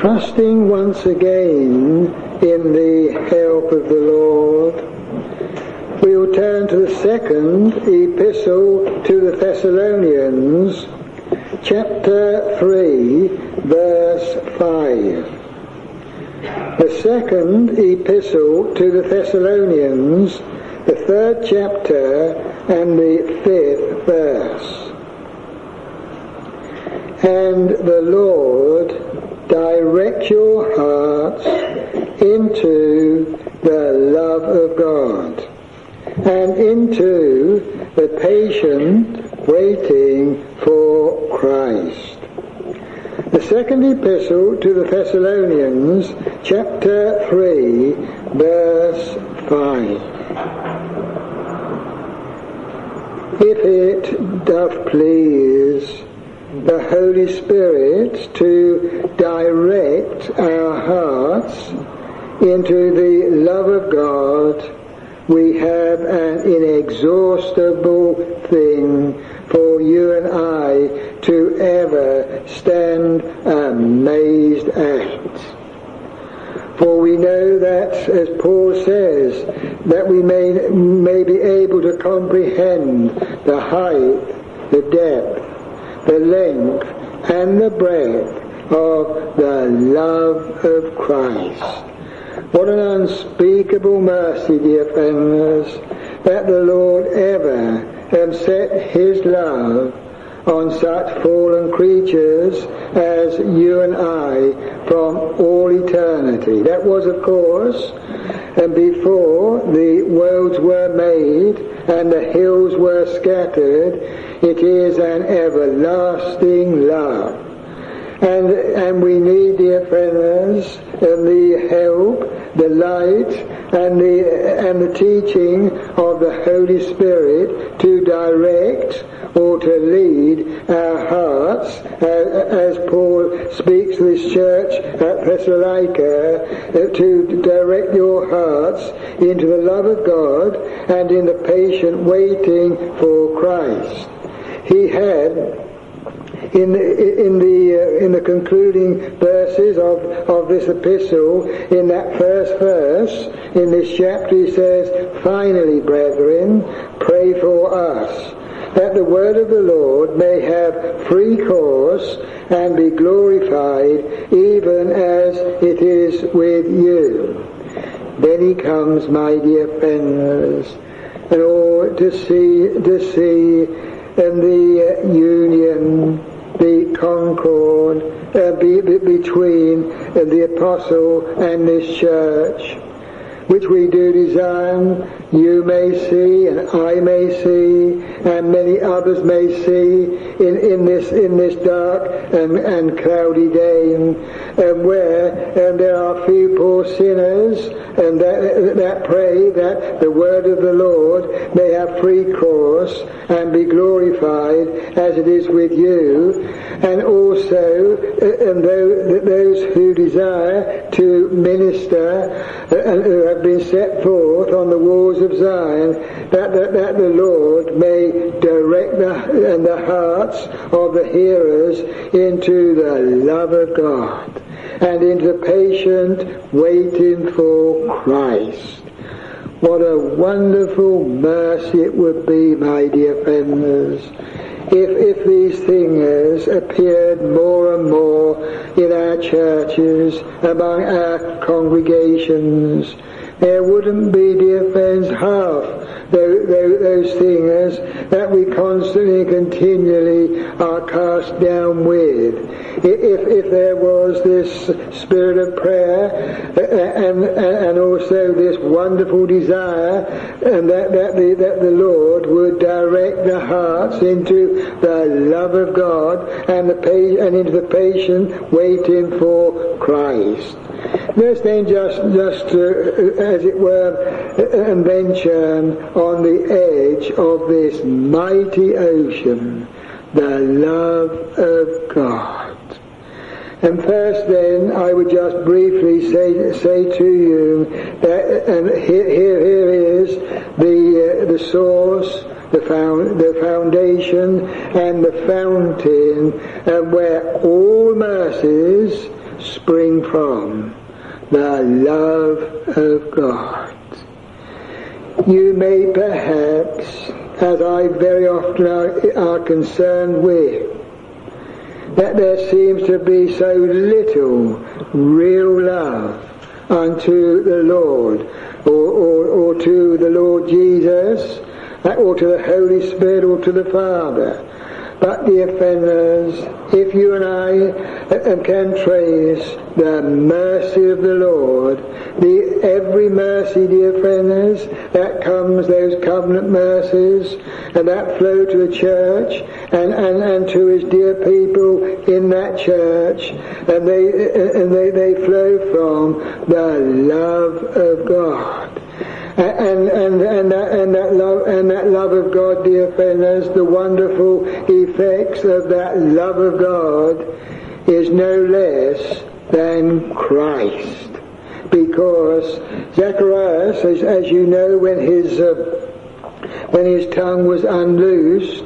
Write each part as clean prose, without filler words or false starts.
trusting once again in the help of the Lord, we will turn to the second epistle to the Thessalonians, chapter 3, verse 5. The second epistle to the Thessalonians, the 3rd chapter and the 5th verse. And the Lord direct your hearts into the love of God and into the patient waiting for Christ. The second epistle to the Thessalonians, chapter 3, verse 5. If it doth please the Holy Spirit to direct our hearts into the love of God, we have an inexhaustible thing for you and I to ever stand amazed at. For we know that, as Paul says, that we may be able to comprehend the height, the depth, the length, and the breadth of the love of Christ. What an unspeakable mercy, dear friends, that the Lord ever set his love on such fallen creatures as you and I from all eternity. That was, of course, and before the worlds were made and the hills were scattered. It is an everlasting love. And we need, dear friends, the help, the light, and the teaching of the Holy Spirit to direct or to lead our hearts, as Paul speaks to this church at Thessalonica, to direct your hearts into the love of God and in the patient waiting for Christ. He had in the concluding verses of this epistle, in that first verse, in this chapter, he says, "Finally, brethren, pray for us, that the word of the Lord may have free course and be glorified, even as it is with you." Then he comes, my dear friends, and all to see and the union, the concord between the apostle and this church, which we do desire you may see, and I may see, and many others may see in this dark and cloudy day, where there are few poor sinners and that pray that the word of the Lord may have free course and be glorified as it is with you, and also those who desire to minister and who have been set forth on the walls of Zion, that the Lord may direct the hearts of the hearers into the love of God and into the patient waiting for Christ. What a wonderful mercy it would be, my dear friends, if these things appeared more and more in our churches, among our congregations. There wouldn't be, dear friends, half those things that we constantly and continually are cast down with. If there was this spirit of prayer and also this wonderful desire, and that the Lord would direct the hearts into the love of God and into the patient waiting for Christ. Let's then just as it were, venture on the edge of this mighty ocean, the love of God. And first then, I would just briefly say to you that, and here is the source, the foundation, and the fountain, where all mercies spring from the love of God. You may perhaps, as I very often are concerned with, that there seems to be so little real love unto the Lord, or to the Lord Jesus, or to the Holy Spirit, or to the Father. But, dear friends, if you and I can trace the mercy of the Lord, every mercy, dear friends, that comes, those covenant mercies, and that flow to the church, and to his dear people in that church, and they flow from the love of God. And that love of God, dear friends, the wonderful effects of that love of God is no less than Christ. Because Zacharias, as you know, when his tongue was unloosed,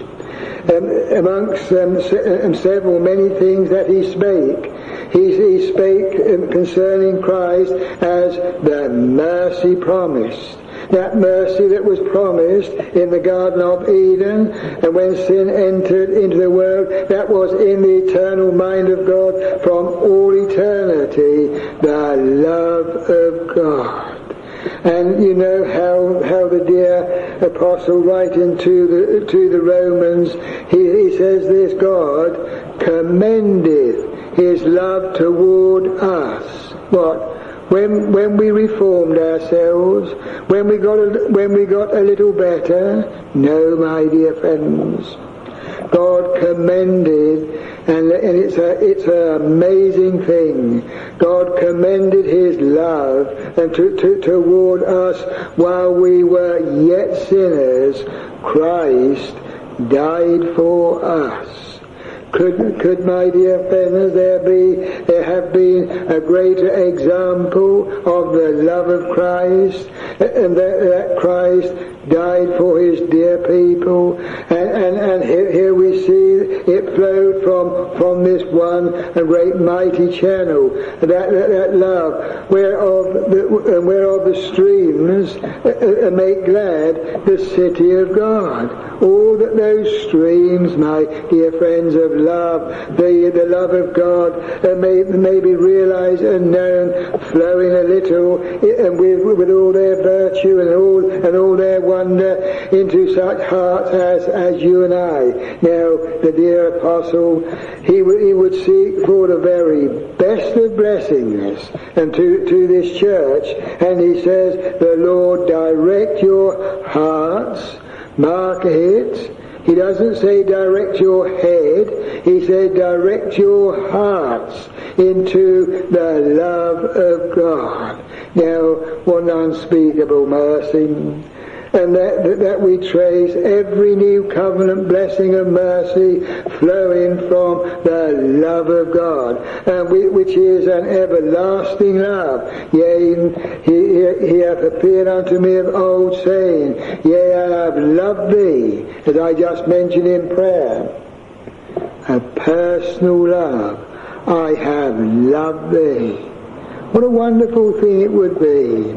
amongst several many things that he spake, he spake concerning Christ as the mercy promised. That mercy that was promised in the Garden of Eden, and when sin entered into the world, that was in the eternal mind of God from all eternity, the love of God. And you know how the dear apostle writing to the Romans, he says this: God commendeth his love toward us. What? When we reformed ourselves, when we got a little better? No, my dear friends. God commended, and it's an amazing thing. God commended his love and toward us while we were yet sinners. Christ died for us. Could my dear friends, there have been a greater example of the love of Christ, and that Christ died for his dear people, and here we see it flowed from this one great mighty channel, that love, whereof the streams make glad the city of God. All that those streams, my dear friends, of love, the love of God, may be realized and known, flowing a little, and with all their virtue and all their wonder into such hearts as you and I. Now, the dear apostle, he would seek for the very best of blessings and to this church, and he says, the Lord direct your hearts. Mark it. He doesn't say direct your head. He said direct your hearts into the love of God. Now, what an unspeakable mercy. And that we trace every new covenant blessing of mercy flowing from the love of God, and which is an everlasting love. Yea, he hath appeared unto me of old, saying, Yea, I have loved thee, as I just mentioned in prayer. A personal love. I have loved thee. What a wonderful thing it would be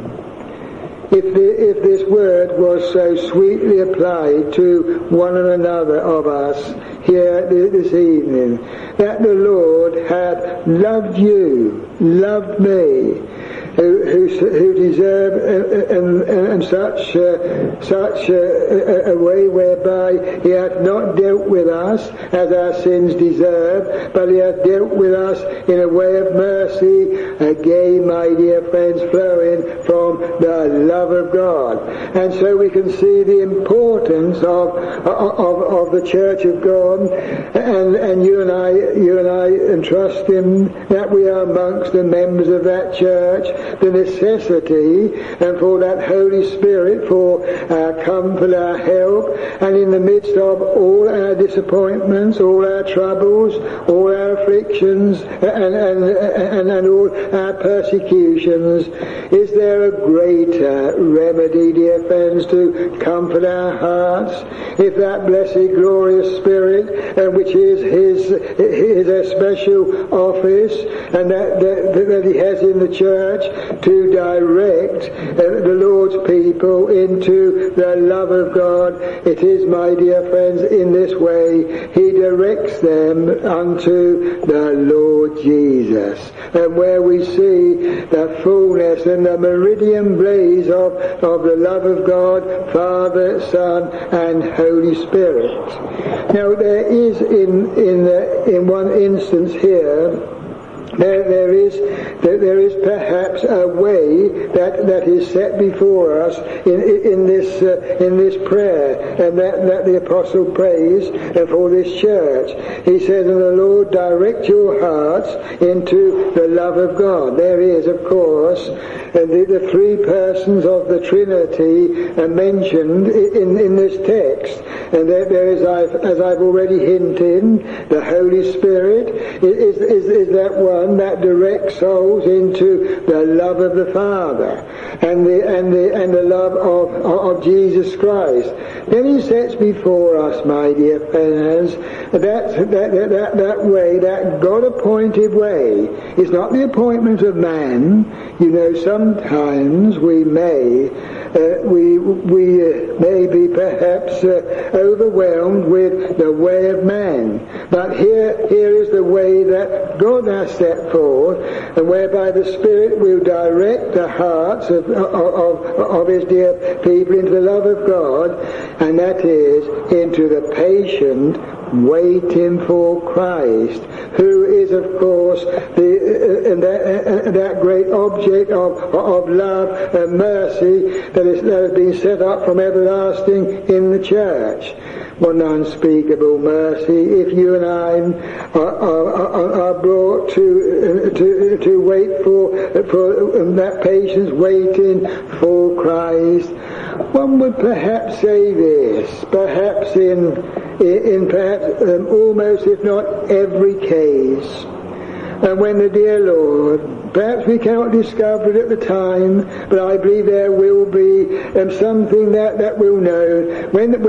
if this word was so sweetly applied to one and another of us here this evening, that the Lord had loved you, loved me, who deserve and such a way whereby he hath not dealt with us as our sins deserve, but he hath dealt with us in a way of mercy, again, my dear friends, flowing from the love of God. And so we can see the importance of the Church of God, and you and I trust him that we are amongst the members of that church, the necessity and for that Holy Spirit for our comfort, our help, and in the midst of all our disappointments, all our troubles, all our afflictions, and all our persecutions, is there a greater remedy, dear friends, to comfort our hearts? If that blessed, glorious Spirit, which is his special office, and that he has in the church to direct the Lord's people into the love of God, it is, my dear friends, in this way he directs them unto the Lord Jesus, and where we see the fullness and the meridian blaze of the love of God, Father, Son, and Holy Spirit. Now there is in one instance here, there is perhaps a way that is set before us in this prayer, and that the apostle prays for this church. He says, "And the Lord direct your hearts into the love of God." There is, of course, the three persons of the Trinity mentioned in this text, and there is, as I've already hinted, the Holy Spirit is that one that directs souls into the love of the Father and the love of Jesus Christ. Then he sets before us, my dear friends, that way, that God-appointed way. It's not the appointment of man. You know, sometimes we may be perhaps overwhelmed with the way of man, but here is the way that God has set forth, and whereby the Spirit will direct the hearts of his dear people into the love of God, and that is into the patient waiting for Christ, who is, of course, that great object of love and mercy that has been set up from everlasting in the church. One unspeakable mercy if you and I are brought to wait for that patience waiting for Christ. One would perhaps say this, perhaps in almost, if not every case, and when the dear Lord, perhaps we cannot discover it at the time, but I believe there will be something that we'll know when the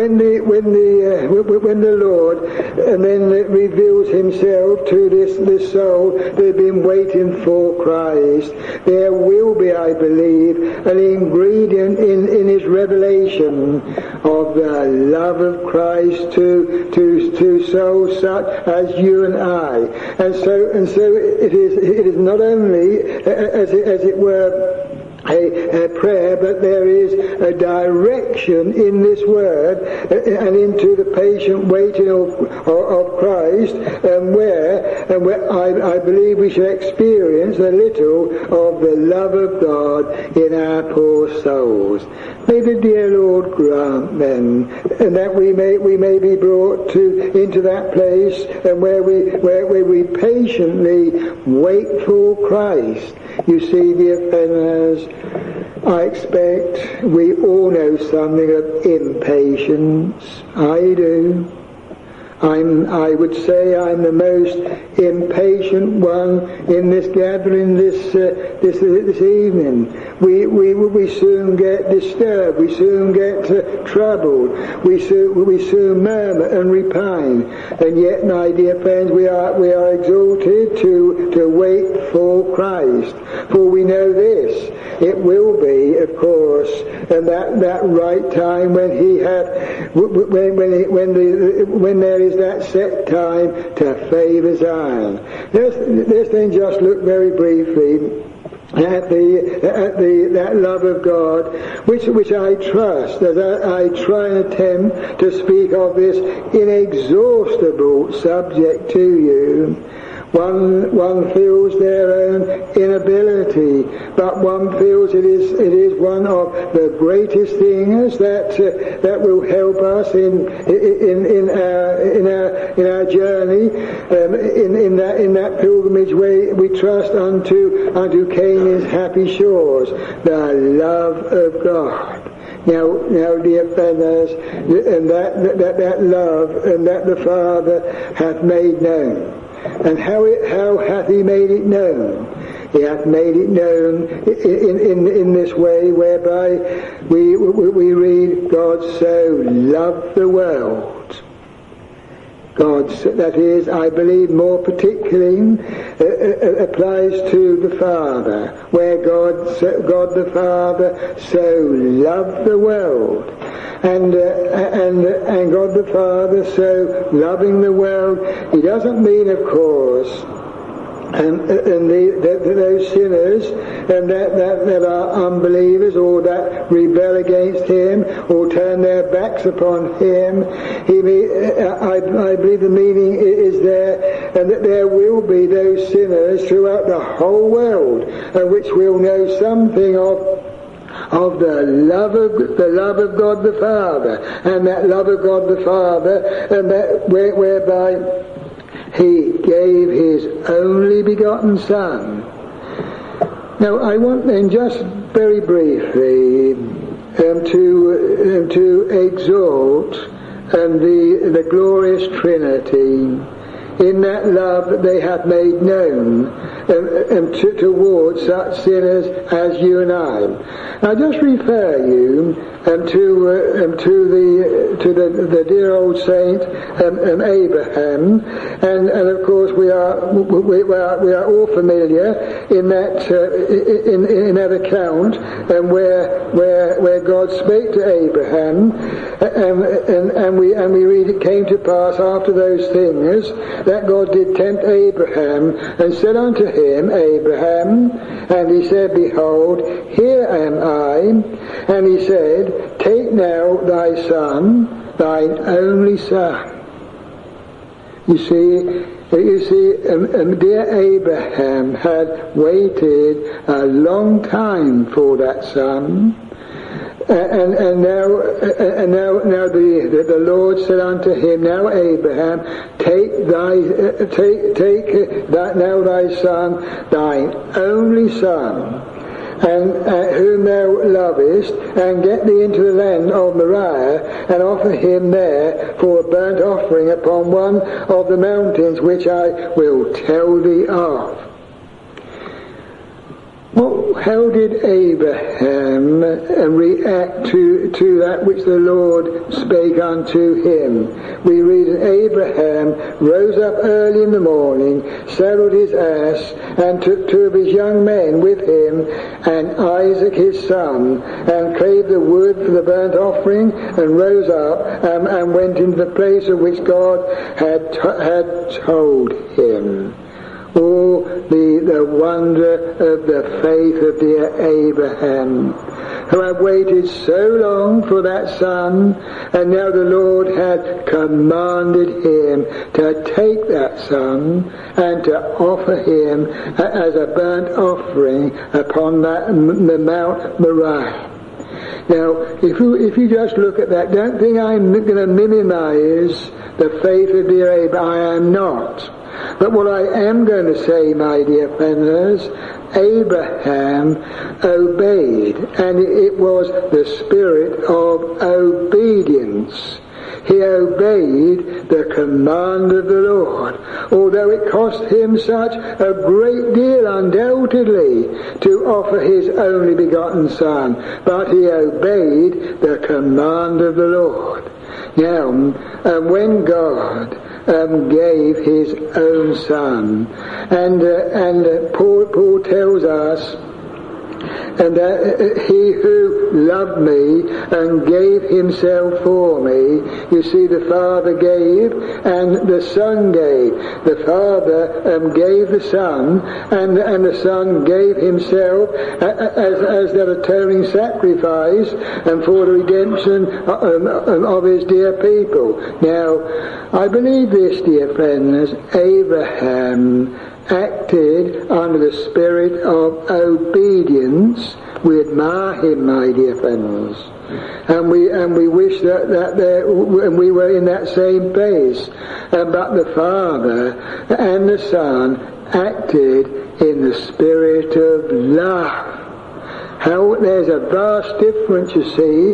Lord and then reveals himself to this soul that has been waiting for Christ. There will be, I believe, an ingredient in his revelation of the love of Christ to souls such as you and I, and so it is not only as it were a prayer, but there is a direction in this word and into the patient waiting of Christ, and where I believe we should experience a little of the love of God in our poor souls. May the dear Lord grant then, and that we may be brought into that place, and where we patiently wait for Christ. You see, dear friends, I expect we all know something of impatience. I do. I would say I'm the most impatient one in this gathering this evening. We soon get disturbed. We soon get troubled. We soon murmur and repine. And yet, my dear friends, we are exhorted to wait for Christ. For we know this: it will be, of course, and that right time when there is that set time to favour Zion. Let's then just look very briefly at that love of God, which I trust, as I try and attempt to speak of this inexhaustible subject to you. One feels their own inability, but one feels it is one of the greatest things that will help us in our journey, in that pilgrimage where we trust unto Canaan's happy shores, the love of God. Now, dear friends, and that love and that the Father hath made known. And how hath he made it known? He hath made it known in this way, whereby we read, God so loved the world. God, that is, I believe, more particularly applies to the Father, where God the Father so loved the world. And God the Father so loving the world, he doesn't mean, of course, those sinners and that are unbelievers or that rebel against him or turn their backs upon him. I believe the meaning is there, and that there will be those sinners throughout the whole world, which will know something of the love of God the Father, and that love of God the Father, and that whereby he gave his only begotten Son. Now I want then just very briefly to exalt the glorious Trinity in that love that they have made known towards such sinners as you and I. I just refer you to the dear old saint Abraham, and of course we are all familiar in that account, and where God spake to Abraham, and we read, it came to pass after those things that God did tempt Abraham, and said unto him, Abraham, and he said, Behold, here am I. And he said, Take now thy son, thine only son. You see, dear Abraham had waited a long time for that son. And now the Lord said unto him, Now Abraham, take now thy son, thine only son, and whom thou lovest, and get thee into the land of Moriah, and offer him there for a burnt offering upon one of the mountains which I will tell thee of. How did Abraham react to that which the Lord spake unto him? We read that Abraham rose up early in the morning, saddled his ass, and took 2 of his young men with him, and Isaac his son, and clave the wood for the burnt offering, and rose up and went into the place of which God had told him. Oh, the wonder of the faith of dear Abraham, who had waited so long for that son, and now the Lord had commanded him to take that son and to offer him as a burnt offering upon the Mount Moriah. Now, if you just look at that, don't think I'm going to minimize the faith of dear Abraham. I am not. But what I am going to say, my dear friends, Abraham obeyed, and it was the spirit of obedience. He obeyed the command of the Lord, although it cost him such a great deal, undoubtedly, to offer his only begotten son. But he obeyed the command of the Lord. Now, when God gave his own son, and Paul tells us, and he who loved me and gave himself for me. You see, the Father gave and the Son gave. The Father gave the Son, and the Son gave himself as that atoning sacrifice and for the redemption of his dear people. Now, I believe this, dear friends, Abraham acted under the spirit of obedience. We admire him, my dear friends, and we wish and we were in that same place. But the Father and the Son acted in the spirit of love. How there's a vast difference, you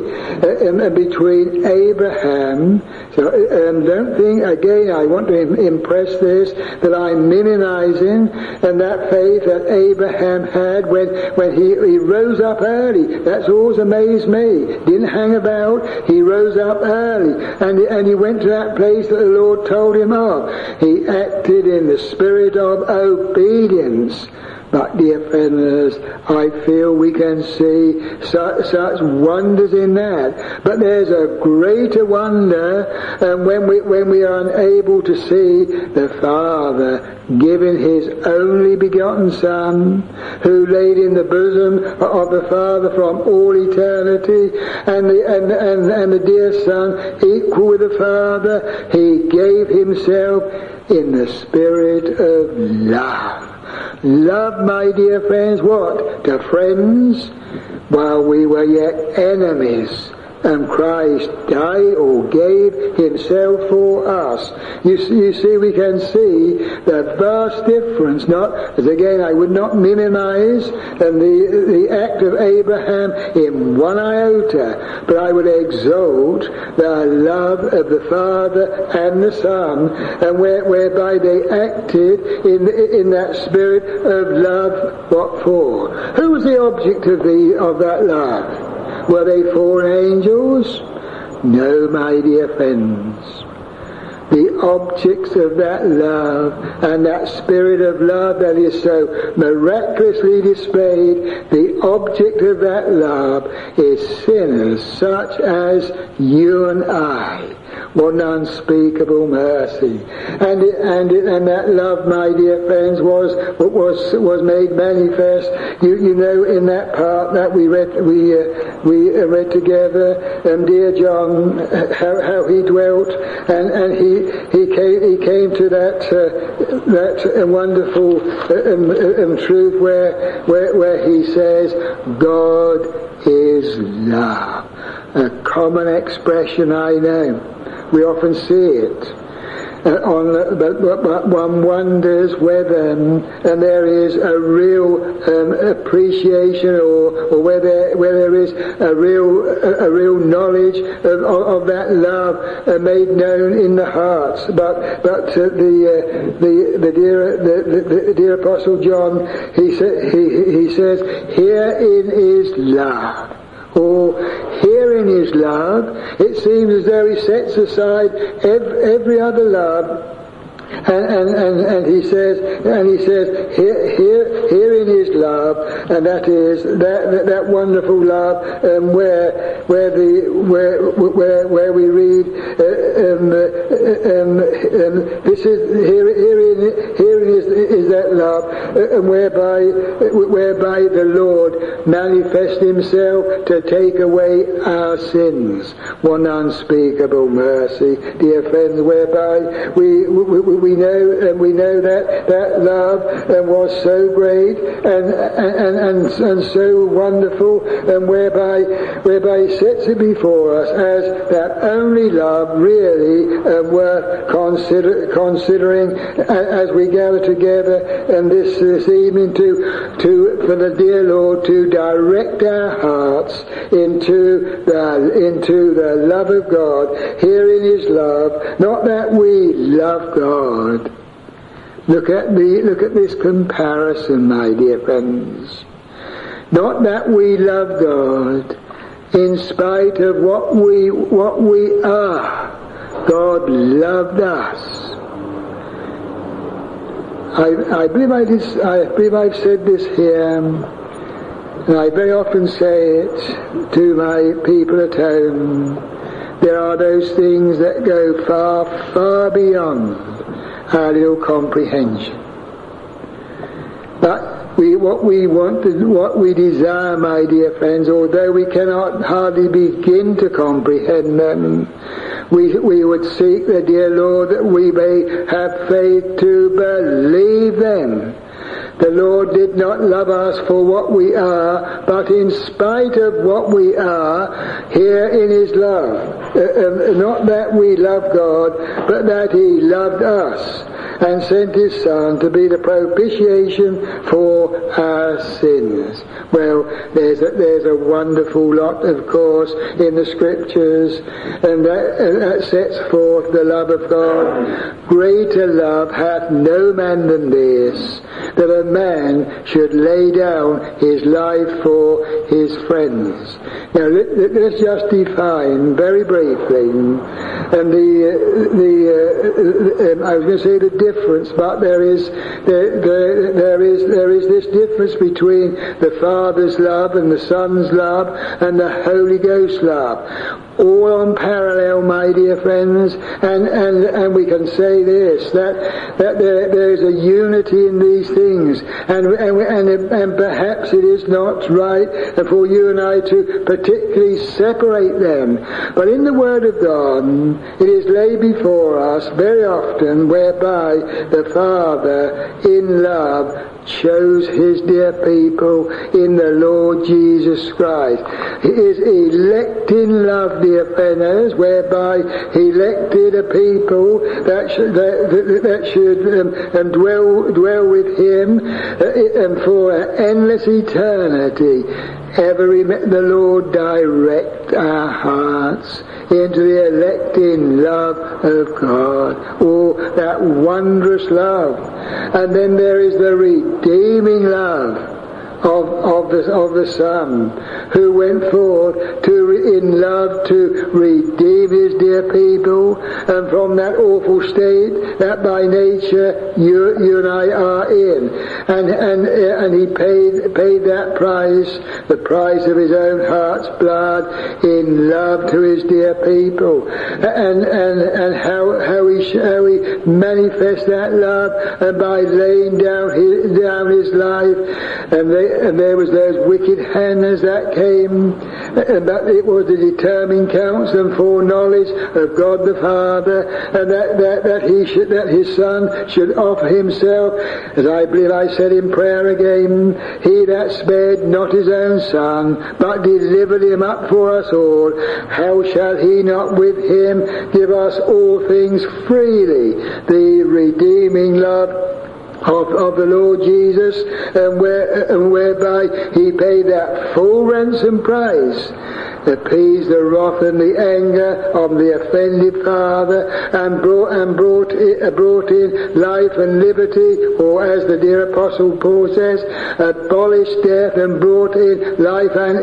see, between Abraham. So don't think, again, I want to impress this, that I'm minimizing and that faith that Abraham had when he rose up early. That's always amazed me. Didn't hang about. He rose up early and he went to that place that the Lord told him of. He acted in the spirit of obedience. But, dear friends, I feel we can see such wonders in that. But there's a greater wonder when we are unable to see the Father giving his only begotten Son, who laid in the bosom of the Father from all eternity, and the dear Son, equal with the Father, he gave himself in the spirit of love. Love, my dear friends, what? To friends while we were yet enemies. And Christ died or gave himself for us. You see, we can see the vast difference, not, as again, I would not minimize the act of Abraham in one iota, but I would exalt the love of the Father and the Son, and whereby they acted in that spirit of love. What for? Who was the object of that love? Were they fallen angels? No, my dear friends. The objects of that love and that spirit of love that is so miraculously displayed, the object of that love is sinners such as you and I. What an unspeakable mercy. And that love, my dear friends, was made manifest. You know, in that part that we read together, dear John, how he dwelt, and he came to that wonderful truth where he says, God is love. A common expression, I know. We often see it. But one wonders whether, and there is a real appreciation, or whether there is a real knowledge of that love made known in the hearts. But the dear Apostle John, he says, herein is love. Or herein is love. It seems as though he sets aside every other love, and he says, herein is love, and that is that wonderful love, where we read, this is herein is that love, and whereby the Lord manifests himself to take away our sins. One unspeakable mercy, dear friends, whereby we know that love was so great and so wonderful, and whereby he sets it before us as that only love really worth considering as we gather together and this evening for the dear Lord to direct our hearts into the love of God. Herein is love, not that we love God. Look at this comparison, my dear friends. Not that we love God in spite of what we are. God loved us. I believe I've said this here. And I very often say it to my people at home. There are those things that go far, far beyond our little comprehension. But what we want, what we desire, my dear friends, although we cannot hardly begin to comprehend them, we would seek the dear Lord that we may have faith to believe them. The Lord did not love us for what we are, but in spite of what we are, here in His love. Not that we love God, but that He loved us and sent His Son to be the propitiation for our sins. Well, there's a wonderful lot, of course, in the Scriptures, and that sets forth the love of God. Greater love hath no man than this, that a man should lay down his life for his friends. Now, let's just define very briefly, and I was going to say the difference, but there is this difference between the Father's love and the Son's love and the Holy Ghost love. All on parallel, my dear friends, and we can say this, that there is a unity in these things, and perhaps it is not right for you and I to particularly separate them. But in the Word of God, it is laid before us very often whereby the Father in love chose His dear people in the Lord Jesus Christ. His electing love, dear friends, whereby He elected a people that should dwell with Him and for an endless eternity. The Lord direct our hearts into the electing love of God. Oh, that wondrous love. And then there is the redeeming love of the Son, who went forth in love to redeem His dear people, and from that awful state that by nature you and I are in, and He paid that price, the price of His own heart's blood, in love to His dear people, and how He manifests that love, and by laying down His life, and there was those wicked hands that came, and that it was the determined counsel and foreknowledge of God the Father, and that His Son should offer Himself, as I believe I said in prayer again, He that spared not His own Son, but delivered Him up for us all, how shall He not with Him give us all things freely? The redeeming love of the Lord Jesus, and whereby He paid that full ransom price, appeased the wrath and the anger of the offended father, and brought in life and liberty, or as the dear Apostle Paul says, abolished death and brought in life and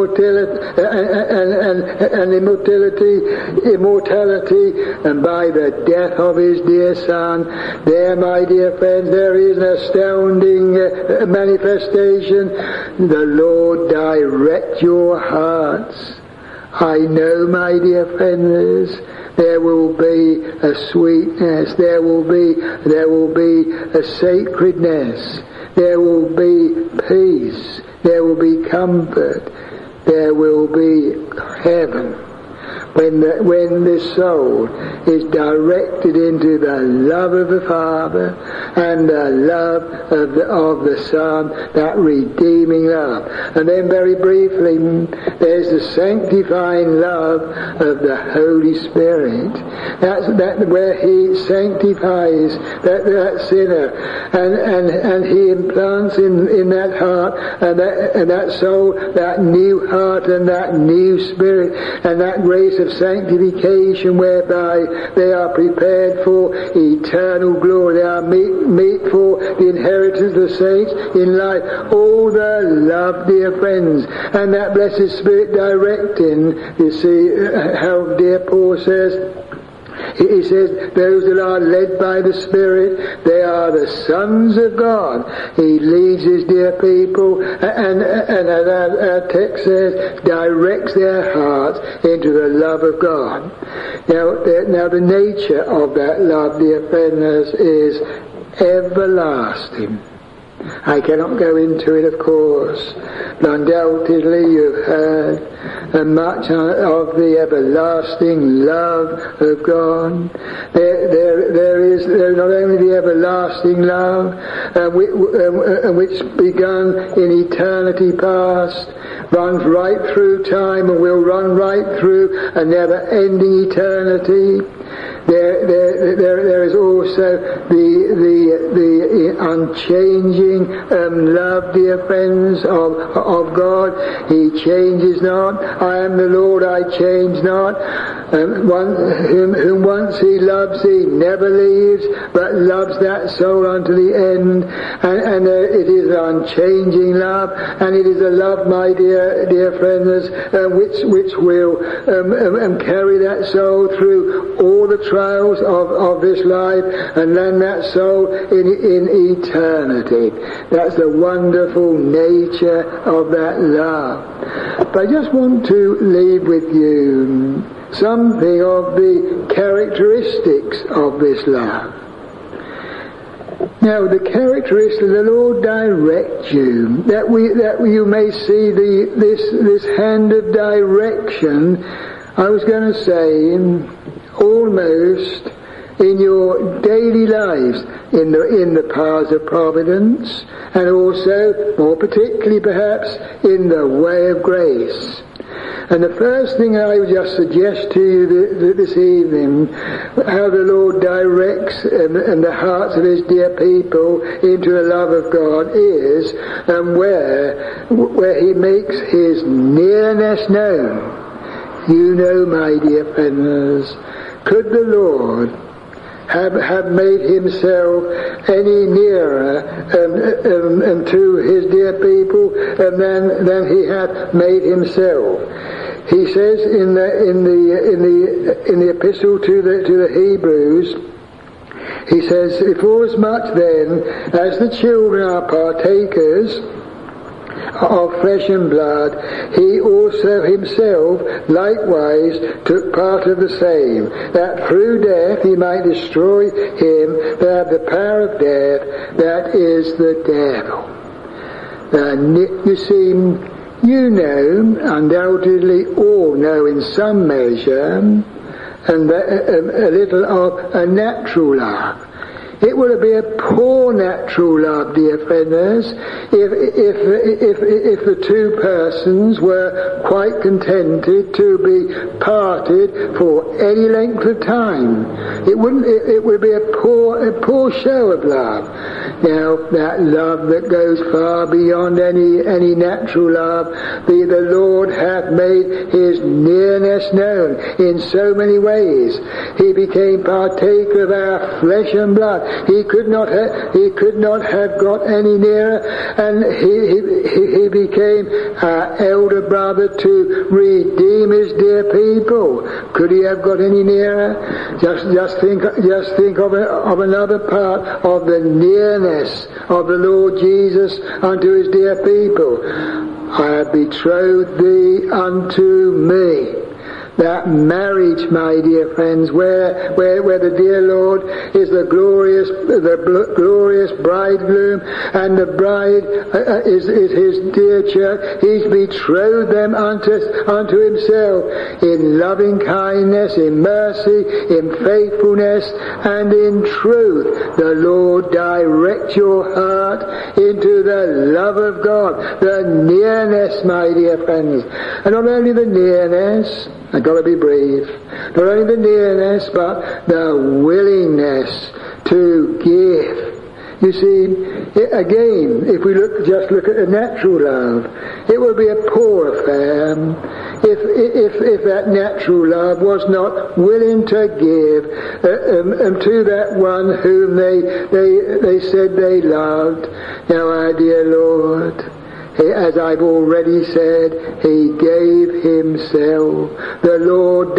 immortality, and by the death of His dear Son. There, my dear friends, there is an astounding manifestation. The Lord direct your hearts. I know, my dear friends, there will be a sweetness, there will be a sacredness, there will be peace, there will be comfort, there will be heaven. When the soul is directed into the love of the Father and the love of the Son, that redeeming love. And then very briefly, there's the sanctifying love of the Holy Spirit. That's where He sanctifies that sinner, and He implants in that heart and that soul that new heart and that new spirit and that grace of sanctification, whereby they are prepared for eternal glory. They are meet for the inheritance of the saints in life. All the love, dear friends, and that blessed Spirit directing. You see how dear Paul says He says, those that are led by the Spirit, they are the sons of God. He leads his dear people, and as our text says, directs their hearts into the love of God. Now the nature of that love, dear friends, is everlasting. I cannot go into it, of course, but undoubtedly you've heard much of the everlasting love of God. There is not only the everlasting love, which begun in eternity past, runs right through time and will run right through a never-ending eternity. There is also the unchanging love, dear friends, of God. He changes not. I am the Lord, I change not. Whom once he loves, he never leaves, but loves that soul unto the end. And it is an unchanging love, and it is a love, my dear friends, which will carry that soul through all the trials of this life and land that soul in eternity. That's the wonderful nature of that love. But I just want to leave with you something of the characteristics of this love. Now, the characteristics of the Lord direct you, that you may see this hand of direction, I was going to say, almost in your daily lives, in the paths of providence, and also, more particularly perhaps, in the way of grace. And the first thing I would just suggest to you this evening, how the Lord directs and the hearts of his dear people into the love of God is, where he makes his nearness known. You know, my dear friends, could the Lord have made himself any nearer to his dear people than he had made himself? He says in the epistle to the Hebrews, he says, "Forasmuch then as the children are partakers of flesh and blood, he also himself likewise took part of the same, that through death he might destroy him that had the power of death, that is the devil." You see, you know, undoubtedly all know in some measure, and a little of a natural love. It would be a poor natural love, dear friends, if the two persons were quite contented to be parted for any length of time. It would be a poor show of love. Now, that love that goes far beyond any natural love, the Lord hath made his nearness known in so many ways. He became partaker of our flesh and blood. He could not have got any nearer, and he became our elder brother to redeem his dear people. Could he have got any nearer? Just think of another part of the nearness of the Lord Jesus unto his dear people. I have betrothed thee unto me. That marriage, my dear friends, where the dear Lord is the glorious bridegroom, and the bride is his dear church. He's betrothed them unto himself in loving kindness, in mercy, in faithfulness, and in truth. The Lord directs your heart into the love of God, the nearness, my dear friends, and not only the nearness. I've got to be brief. Not only the nearness, but the willingness to give. You see, again, if we just look at a natural love, it would be a poor affair if that natural love was not willing to give to that one whom they said they loved. Now, our dear Lord, as I've already said, he gave himself. The Lord directed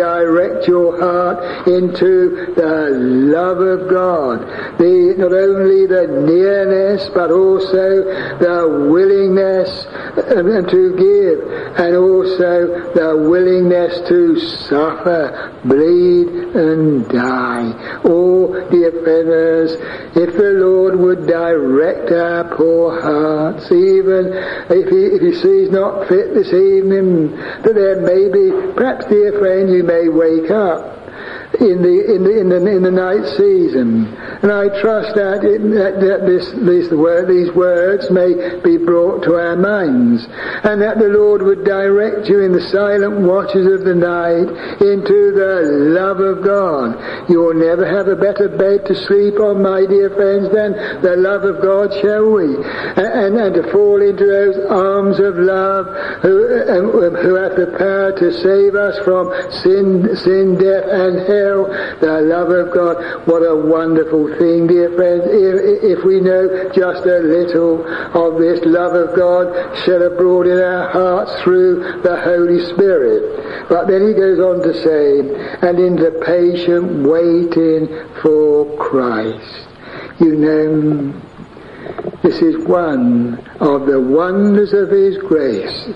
direct your heart into the love of God. Not only the nearness, but also the willingness to give, and also the willingness to suffer, bleed and die. Oh, dear friends, if the Lord would direct our poor hearts, even if he sees not fit this evening, that there may be, perhaps, dear friend, you may wake up in the night season, and I trust that these words may be brought to our minds, and that the Lord would direct you in the silent watches of the night into the love of God. You will never have a better bed to sleep on, my dear friends, than the love of God, shall we? And to fall into those arms of love, who have the power to save us from sin, death, and hell. The love of God. What a wonderful thing, dear friends, if we know just a little of this love of God shed abroad in our hearts through the Holy Spirit. But then he goes on to say, and in the patient waiting for Christ. You know, this is one of the wonders of his grace.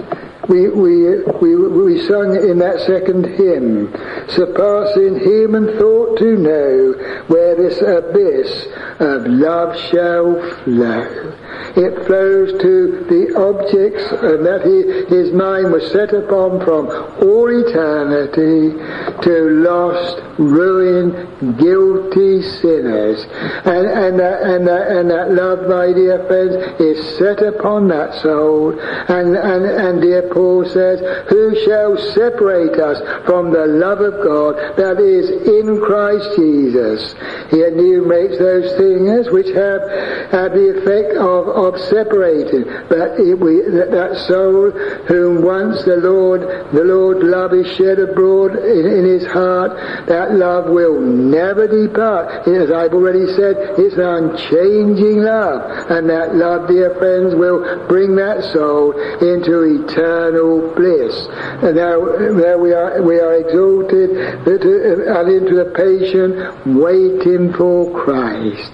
We sung in that second hymn, surpassing human thought to know, where this abyss of love shall flow. It flows to the objects that his mind was set upon from all eternity, to lost, ruined, guilty sinners. And that love, my dear friends, is set upon that soul. And dear Paul says, who shall separate us from the love of God that is in Christ Jesus? He enumerates those things which have the effect of separating, but that soul whom once the Lord love is shed abroad in his heart, that love will never depart. As I've already said, it's an unchanging love, and that love, dear friends, will bring that soul into eternal bliss. And now we are exalted and into the patient waiting for Christ.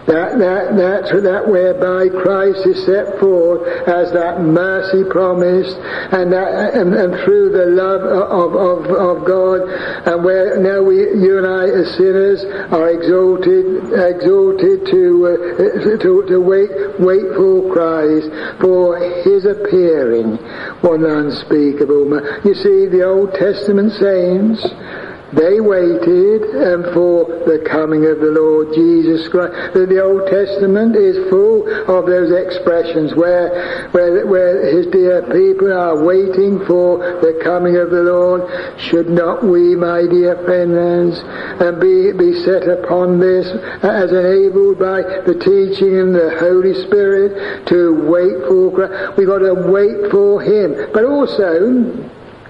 That whereby Christ is set forth as that mercy promised, and through the love of God, and where now you and I as sinners are exalted to wait for Christ, for his appearing. What an unspeakable man. You see, the Old Testament saints, they waited for the coming of the Lord Jesus Christ. The Old Testament is full of those expressions where his dear people are waiting for the coming of the Lord. Should not we, my dear friends, be set upon this, as enabled by the teaching and the Holy Spirit, to wait for Christ? We've got to wait for him, but also,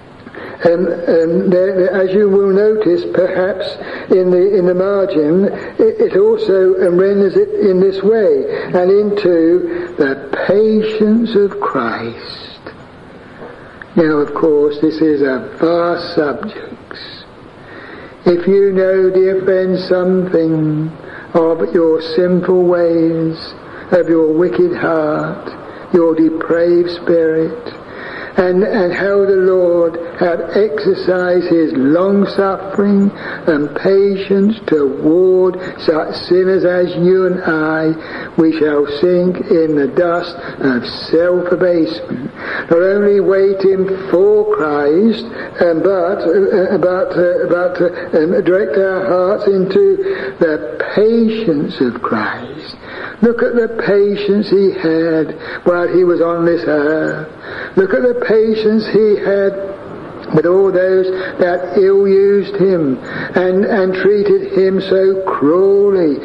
as you will notice, perhaps in the margin, it also renders it in this way, and into the patience of Christ. Now, of course, this is a vast subject. If you know, dear friends, something of your sinful ways, of your wicked heart, your depraved spirit, and how the Lord hath exercised his long-suffering and patience toward such sinners as you and I, we shall sink in the dust of self-abasement. Not only waiting for Christ, but direct our hearts into the patience of Christ. Look at the patience he had while he was on this earth. Look at the patience he had with all those that ill-used him and treated him so cruelly.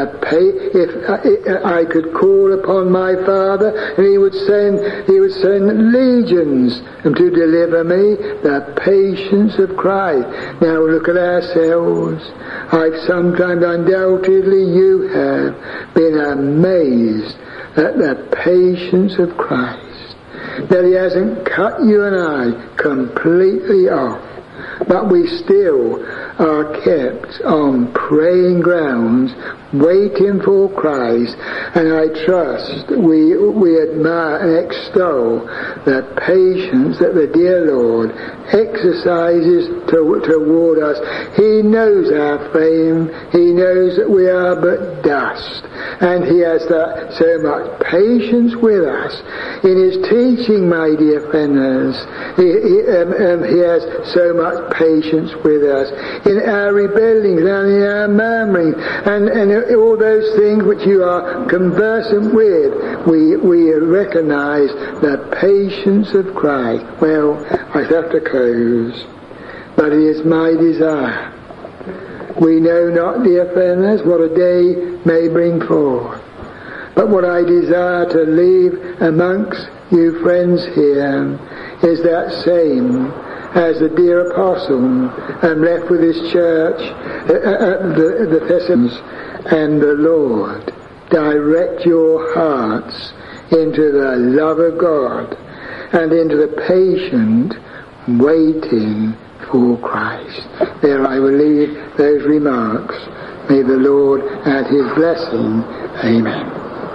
If I could call upon my Father, and he would send legions to deliver me. The patience of Christ. Now look at ourselves. I've sometimes, undoubtedly you have, been amazed at the patience of Christ. That he hasn't cut you and I completely off. but we still are kept on praying grounds, waiting for Christ, and I trust we admire and extol the patience that the dear Lord exercises toward us. He knows our fame, He knows that we are but dust, and He has so much patience with us in His teaching, my dear friends. He has so much patience with us in our rebellings and in our murmuring and all those things which you are conversant with. We recognize the patience of Christ. Well, I have to close, but it is my desire. We know not, dear friends, what a day may bring forth, but what I desire to leave amongst you friends here is that same as the dear apostle left with his church the Thessalonians. And the Lord direct your hearts into the love of God and into the patient waiting for Christ. There I will leave those remarks. May the Lord add His blessing. Amen.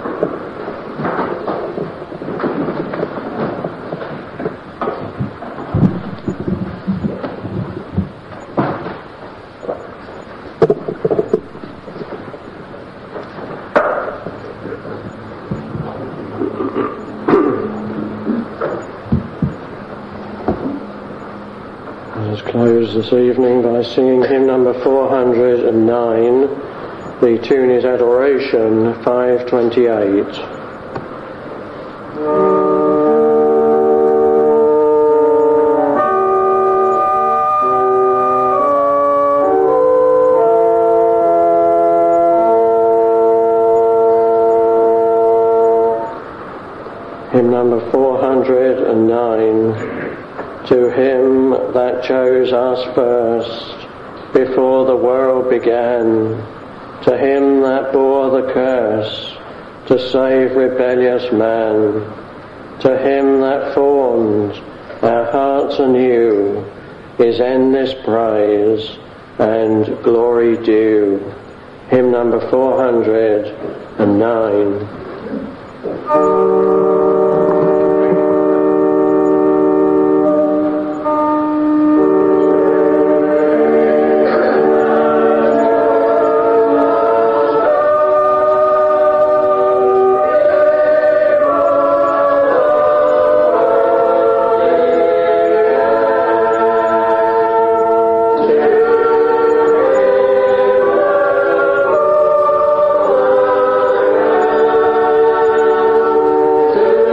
Close this evening by singing hymn number 409. The tune is Adoration 528. Hymn number 409. To Him that chose us first, before the world began, to Him that bore the curse, to save rebellious man, to Him that formed our hearts anew, is endless praise and glory due. Hymn number 409. To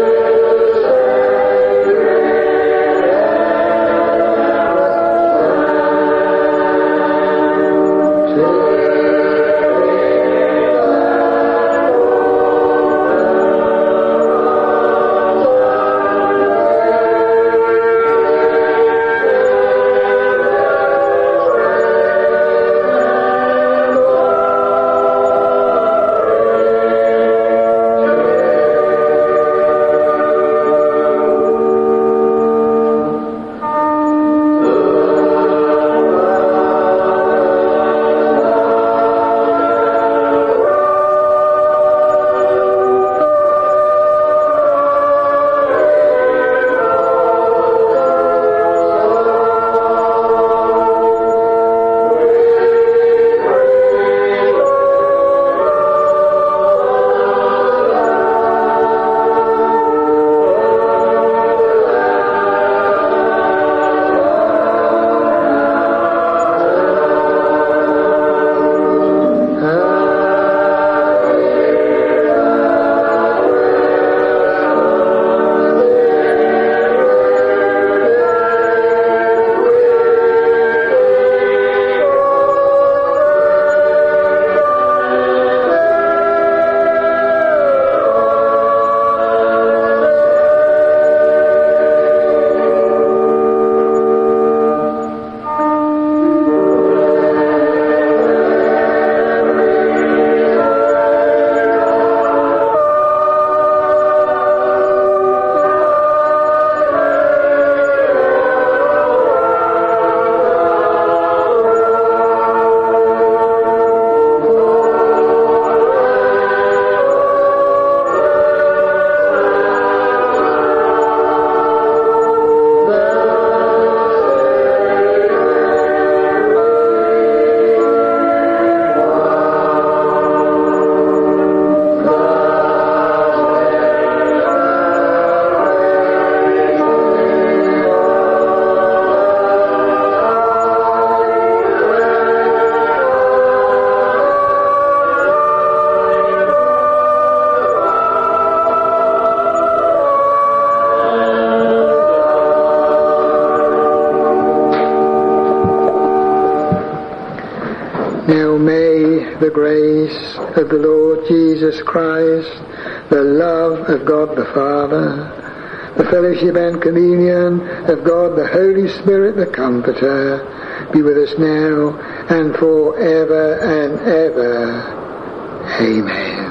the grace of the Lord Jesus Christ, the love of God the Father, the fellowship and communion of God the Holy Spirit, the Comforter, be with us now and forever and ever. Amen.